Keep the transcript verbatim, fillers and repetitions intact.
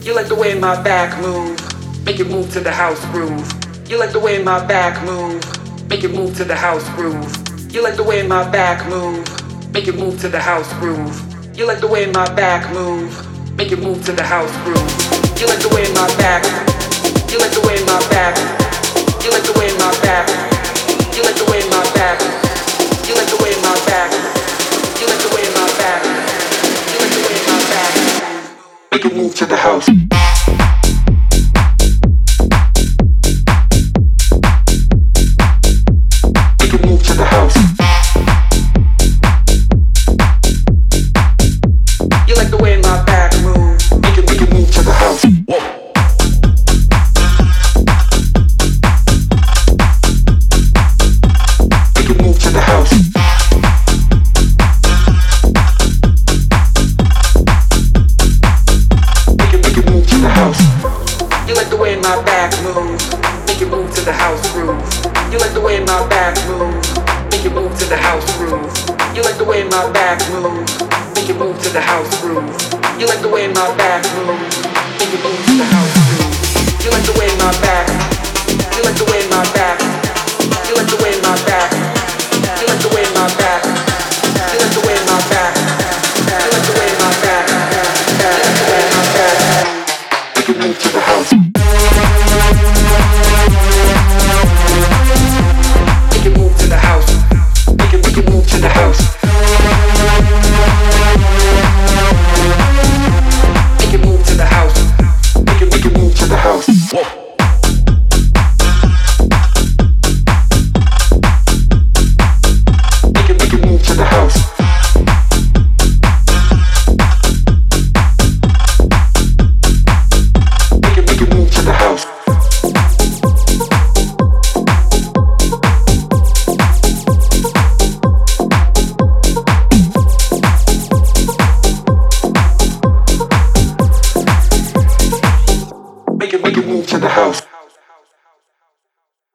You like the way my back move, make it move to the house groove. You like the way my back move, make it move to the house groove. You like the way my back move, make it move to the house groove. You like the way my back move, make it move to the house groove. You like the way my back, you like the way my back, you like the way my back, you like the way my back, you like the way my back, you like the way my back, you like the way my back, make it move to the house. You like the way my back move, make it move to the house groove. You like the way my back move, make it move to the house groove. You like the way my back, you like the way my back.